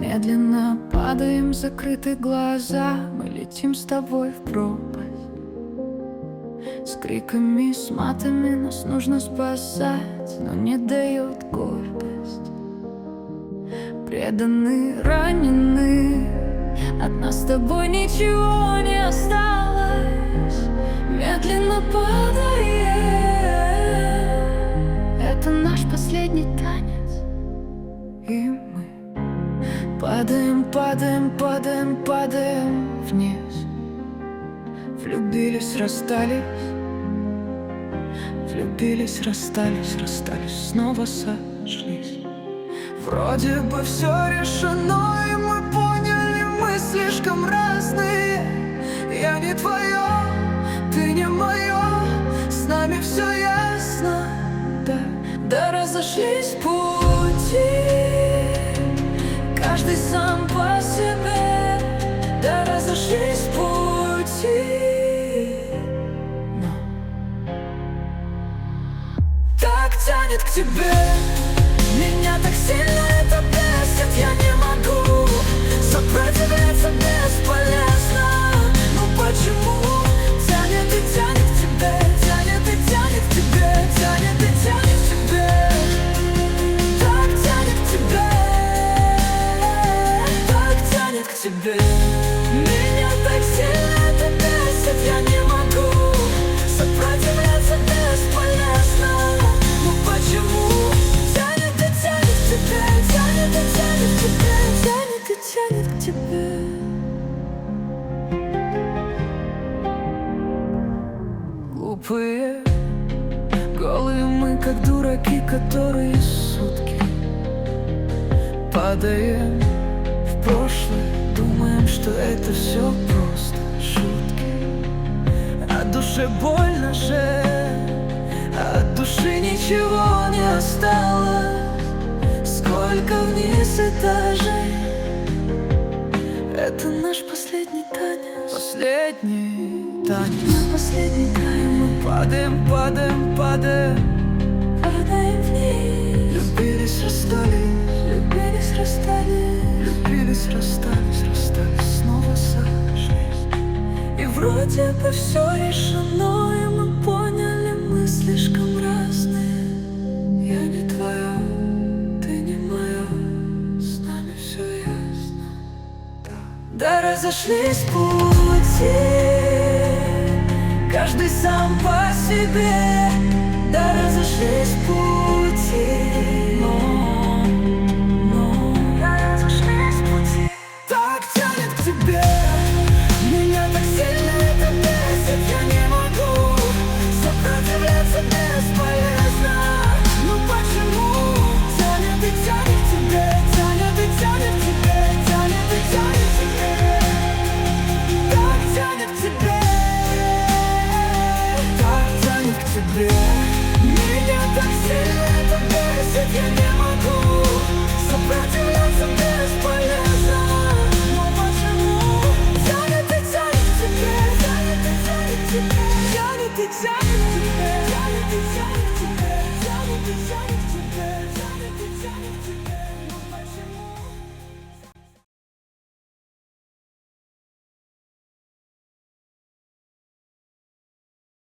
Медленно падаем, закрыты глаза. Мы летим с тобой в пропасть. С криками, с матами нас нужно спасать, но не дает гордость. Преданы, ранены, от нас с тобой ничего не осталось. Медленно падаем, это наш последний танец. И мы падаем, падаем, падаем, падаем вниз. Влюбились, расстались, влюбились, расстались, расстались, снова сошлись. Вроде бы все решено, и мы поняли, мы слишком разные. Я не твое, ты не мое, с нами все ясно. Да разошлись пути, каждый сам по себе. Да разошлись пути. Так тянет к тебе, меня так сильно это бесит. Я не могу сопротивляться, бесполезно. Ну почему тянет и тянет к тебе, тянет и тянет к тебе, тянет и тянет к тебе. Так тянет к тебе, так тянет к тебе. Меня так сильно это бесит. Я не могу сопротивляться, бесполезно. Ну почему тянет и тянет к тебе, тянет и тянет к тебе, тянет и тянет к тебе. Глупые, голые мы, как дураки, которые сутки падаем в прошлое. Думаем, что это все просто шутки. А душе больно же, а от души ничего не осталось. Сколько вниз этажей. Это наш последний танец. Последний танец. Последний танец. Мы падаем, падаем, падаем, падаем вниз. Любились, расстались, любились, расстались, любились, расстались, расстались, снова сошлись. И вроде бы все решено, и мы поняли, мы слишком разные. Я не твоя, ты не моя, с нами все ясно. Да разошлись пути, каждый сам по себе. Да разошлись пути, но